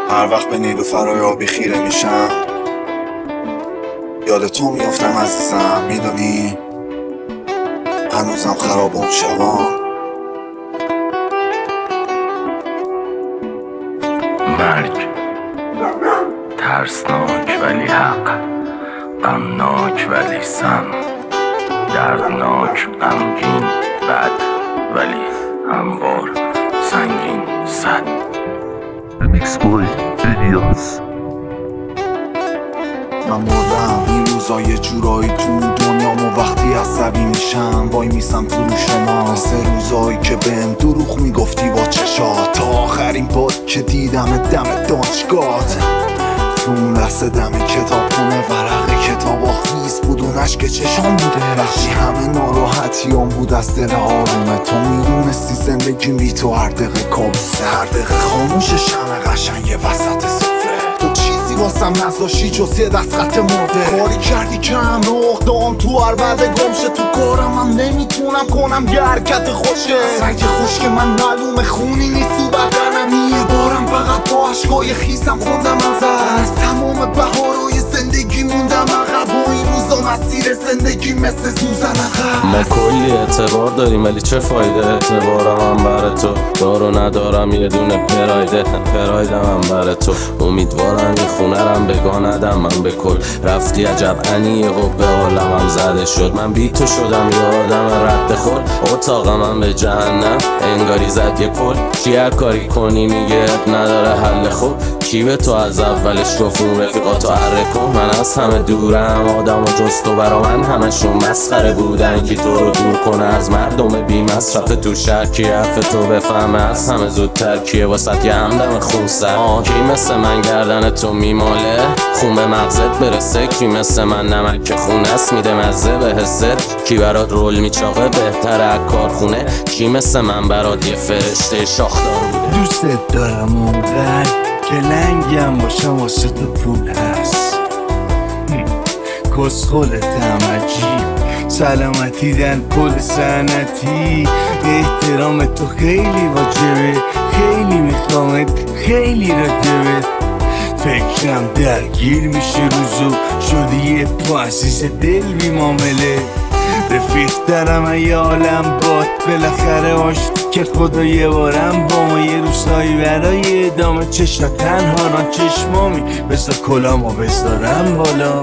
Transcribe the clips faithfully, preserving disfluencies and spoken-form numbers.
هر وقت به نیلوفرای آبی خیره میشم یاد تو میافتم عزیزم. میدونی هنوزم خراب اون شبام. مرگ ترسناک ولی حق، غمناک ولی سم، دردناک غمگین بد ولی هموار سنگین صد. میکس بوی الیاس. من مردم این روزا یه جورایی تو دنیامو وقتی عصبی میشم وای میسم تو رو شما. سه روزایی که بهم دروغ میگفتی با چشات، تا آخرین بار که دیدم دم دانشگاهت. تو اون لحظه دم کتابخونه ورق کتابا خیس بود و اشک چشام بوده. وقتی همه ناراحتیام بود از دل آرومه، تو میدونستی زندگی بی تو هر دقیقه کابوسه. هر دقیقه خاموش شمع قشنگ وسط سفره، تو چیزی واسم نذاشی جز یه دست خط مرده. کاری کردی که همه اقدام تو هر برده گمشه. تو کارم هم نمیتونم کنم یه حرکت خوشه. از رنگ خوش که من معلومه خونی نیست تو بدنم. یه بارم فقط با عشقای خیسم خوندم از تمام بهارای زندگی موندم عقب. و این روزا مسیر زندگی مثل سوزن عقب. ما کلی اعتبار داریم ولی چه فایده؟ اعتبارم هم بر تو دارو ندارم یه دونه پرایده، پرایدم هم بر تو. امیدوارم این خونه رم بگاه ندم من به کل. رفتی عجب انیه و به عالمم زده شد. من بی تو شدم یه آدم رد خور. اتاقم هم به جهنم انگاری زد یه پل. چی هر کاری کنی میگه نداره حل خوب. کی به تو از اولش گفت اون رفیقاتو عره کن؟ من از همه دورم، آدم و جز تو برا من همشون مسخره بودن. کی تو رو دور کنه از مردم بی مصرف تو شهر؟ کی حرف تو بفهمه از همه زودتر؟ کیه واسط یه همدم خون سر؟ کی مثل من گردن تو میماله خون به مغزت برسه؟ کی مثل من نمک خون است میده مزه به حست؟ کی برات رول میچاقه بهتره از کارخونه؟ کی مثل من برات یه فرشته شاخدار بوده؟ دوست دارم اونقدر که لنگم باشم واسه تو پول هست. کسخلتم عجیب سلامتی دن پل سنتی. احترام تو خیلی واجبه، خیلی میخوامت، خیلی راجبه. فکرم درگیر میشه روزو شدی یه پاسیس دل بی معامله. رفیق دارم ای عالم باد بالاخره آشت که خدا یه بارم با ما یه روزایی برای ادامه. چشم تنها ران چشمامی بسا کلامو بذارم بالا.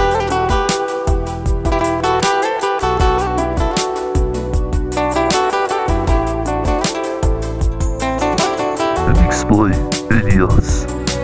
میکس بوی الیاس.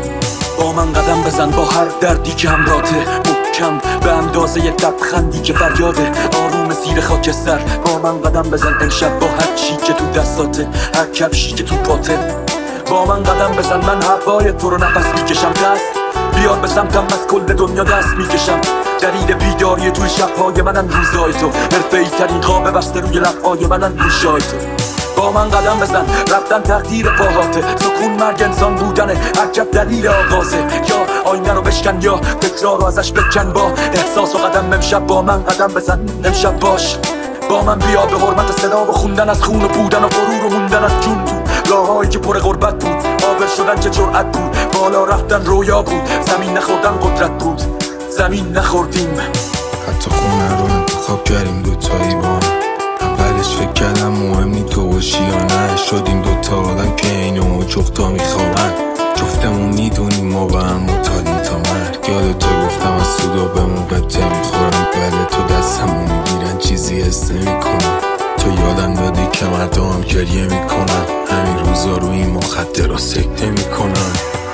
با من قدم بزن با هر دردی که همراته، محکم به اندازه یه لبخندی که فریاده. آروم زیر خاکستر با من قدم بزن امشب با هر چی که تو دستاته، هر کفشی که تو پاته. با من قدم بزن من هوای تو رو نفس میکشم. دست بیار به سمتم از کل دنیا دست میکشم. دلیل بیداری توی شبهای منن روزای تو، حرفه‌ای ترین خواب بسته روی لبهای منن گوشای تو. با من قدم بزن رفتن تقدیر پاهاته، سکون مرگ انسان بودنه عجب دلیل آغازه. یا آینه رو بشکن یا تکرار رو ازش بکن. با احساس و قدم امشب با من قدم بزن امشب باش. با من بیا به حرمت صدا و خوندن از خون و بودن و غرور و موندن از جون تو راههایی که پر غربت بود. آور شدن چه جرأت بود، بالا رفتن رویا بود. زمین نخوردن قدرت بود، زمین نخوردیم. حتی خونه رو انتخاب کردیم دوتایی با هم. اولش فکر کردم مهمی تو باشی یا نه. شدیم دوتا آدم که اینو و جفتا میخوابن. جفتمون میدونیم ما با هم متالیم تا مرگ. یاد تو گفتم از سودا بهمون قطعه میخورم. بله تو دستمو میگیرن چیزی حس نمیکنم. تو یادم دادی که مردم هم گریه میکنن. همین روزا رو این ما خط را سکته میکنن.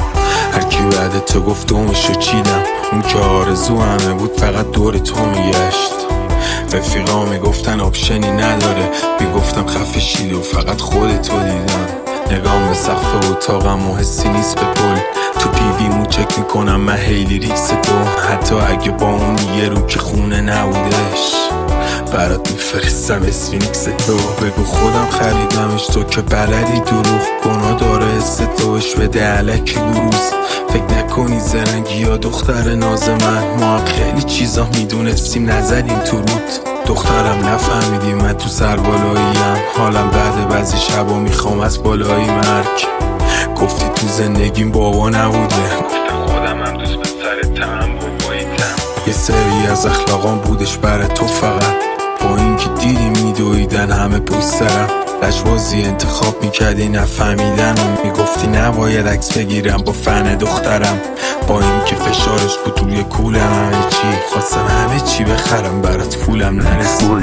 هرکی بعد تو گفت دومشو چیدم. اون که آرزو همه بود فقط دور تو میگشت. رفیقا میگفتن آپشنی نداره، میگفتم خفه شید و فقط خودتو دیدم. نگام به سقف اتاقم و حسی نیست به پل. تو پیویمو چک میکنم من هیلی ریکس تو. حتی اگه با اون یه رو که خونه نبودش برات میفرستم اسفینکس تو. بگو خودم خریدمش تو که بلدی دروغ. گناه داره حس توش بده علکی بروز. فکر نکنی زرنگی یا دختر ناز من. ما هم خیلی چیزا میدونستیم نزدیم تو رود. دخترم نفهمیدی من تو سر بالاییم. حالم بعد بعضی شبا میخوام از بالایی مرگ. گفتی تو زندگیم بابا نبوده، گفتم خودم هم دوست به سر تم بود باییدم. یه سری از اخلاقام بودش برای تو فقط، با اینکه دیدی میدویدن همه پشت سرم. لجبازی انتخاب میکردی نفهمیدن و میگفتی نباید عکس بگیرم با فن دخترم، با اینکه فشارش بود روی کولم. همه چی خواستم همه چی بخرم برات پولم نرسید.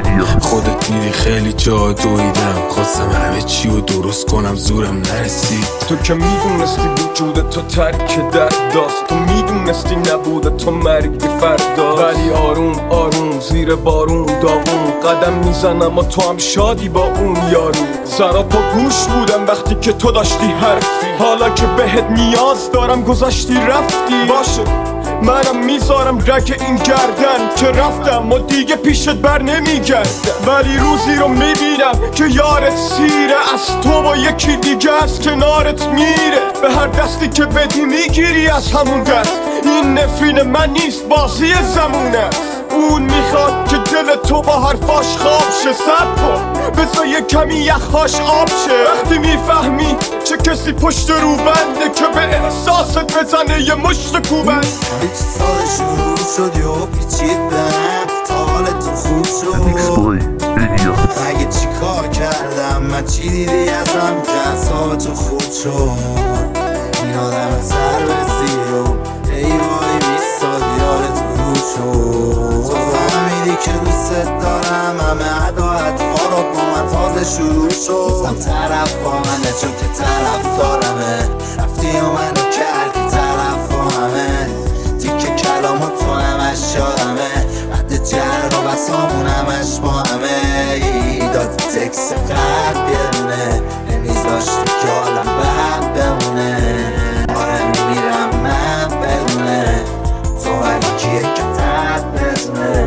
خودت میری خیلی جا دویدم، خواستم همه چی رو درست کنم زورم نرسید. تو که میدونستی وجود تو ترک درد داست، تو میدونستی نبوده تو مرگ فردا، ولی آروم آروم زیر بارون داغون قدم میزنم و تو هم شادی با اون یارو. سرا پا گوش بودم وقتی که تو داشتی حرفی، حالا که بهت نیاز دارم گذاشتی رفتی. باشه منم میذارم رگ این گردن که رفتم و دیگه پیشت بر نمیگردم، ولی روزی رو میبینم که یارت سیره، از تو با یکی دیگه از کنارت میره. به هر دستی که بدی میگیری از همون دست، این نفرین من نیست بازی زمونه. اون میخواد که دل تو با حرفاش خواب شه، صد پا بذار یه کمی یخهاش آب شه. وقتی میفهمی چه کسی پشت رو بنده که به احساست بزنه یه مشت کوبند. هیچ سال شروع شد یا پیچید برم تا حال تو خوب شد. اگه چی کار کردم من چی دیدی ازم که اصاب تو خوب شد. این آدم سر به زیر و ایوانی بیستاد یارت رو شد. تو فهمیدی که دوست دارم همه عدا اطفا رو با من تازه شروع شد. گفتم طرف با منه چون که طرف دارمه، رفتی و منو کردی طرف با همه. تیکه کلام و تو همش یادمه، بعد جر و بسامون همش با همه. دادی تکس قرد بیرونه، نمیذاشتی که حالم بد بمونه. آره میمیرم من بدونه تو ولی کیه که تد بزنه.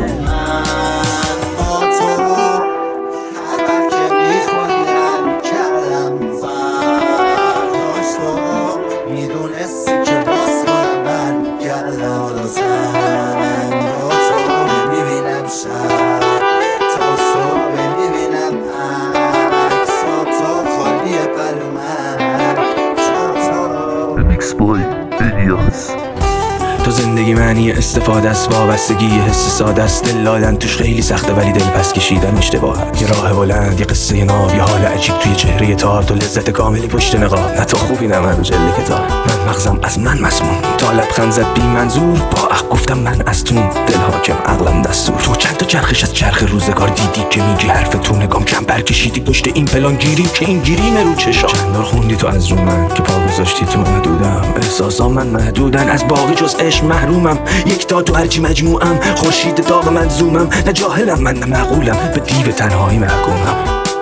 من با تو هر بر که میخوادی هم کردم فرداش تو میدونستی که باز کنم برگردم. حالا زن با تو میبینم شب تا صبح میبینم عکسا تو خالی قلب من چون تو تو زندگی معنی استفاده است، وابستگی حس ساده است. دل دادن توش خیلی سخته ولی دل پس کشیدن اشتباهه. یه راه بلند، یه قصه ناب، یه حال عجیب توی چهره تار. تو لذت کاملی پشت نقاب، نه تو خوبی نه من رو جلد کتاب. من مغزم از من مسموم، تا لبخند زد بی منظور. با اخ گفتم من از تون، دل حاکم عقلم دستور. تو چند تا چرخش از چرخ روزگار دیدی که میگی حرف تو نگام کم برکشیدی پشت این پلان گیری که این گیریم رو چشا. چند بار خوندی تو از رو من که پا گذاشتی تو محدودم. احساسام من محدودن، از باقی جز عشق محرومم. یک تا تو هرچی مجموعم، خورشید داغ من زومم. نه جاهلم من نه معقولم، به دیو تنهایی محکومم.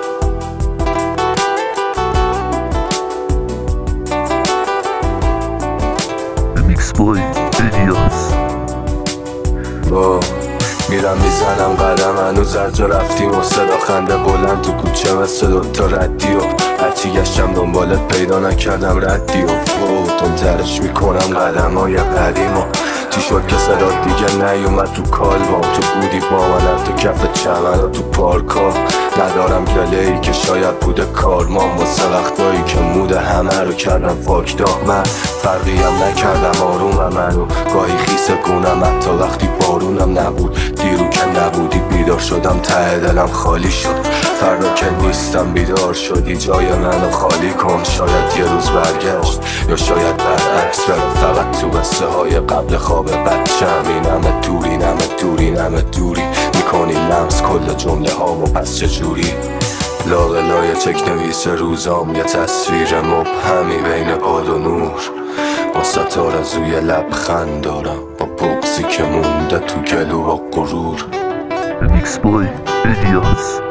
با میرم میزنم قدم هنوز هر جا رفتیم و صدا خنده بلند تو کوچه مثل دوتا ردی و هرچی گشتم دنبالت پیدا نکردم ردی و تون ترش میکنم قدم های قدیم و چی شد که صدا دیگه نیومد تو کالبام. تو بودی با من تو کف چمن و تو پارکا. ندارم گله‌ای که شاید بوده کارمان، واسه وقتایی که مود همه رو کردم فاکدا. من فرقیم نکردم آرومم منو گاهی خیس گونم، حتی وقتی بارونم نبود. دیرو که نبودی بیدار شدم، ته دلم خالی شد. فردا که نیستم بیدار شدی، جای منو خالی کن. شاید یه روز برگشت یا شاید برعکس، ولی فقط تو قصه های قبل خواب بچم. این همه دوری نمه دوری نمه دوری میکنی لمس کل جمله ها و پس چجوری. لاغلای چک نویس روزام، یه تصویر مبهمی بین باد و نور. با ستار از روی لبخند دارم، با بغضی که مونده تو گلو و غرور. Mixed by Elias.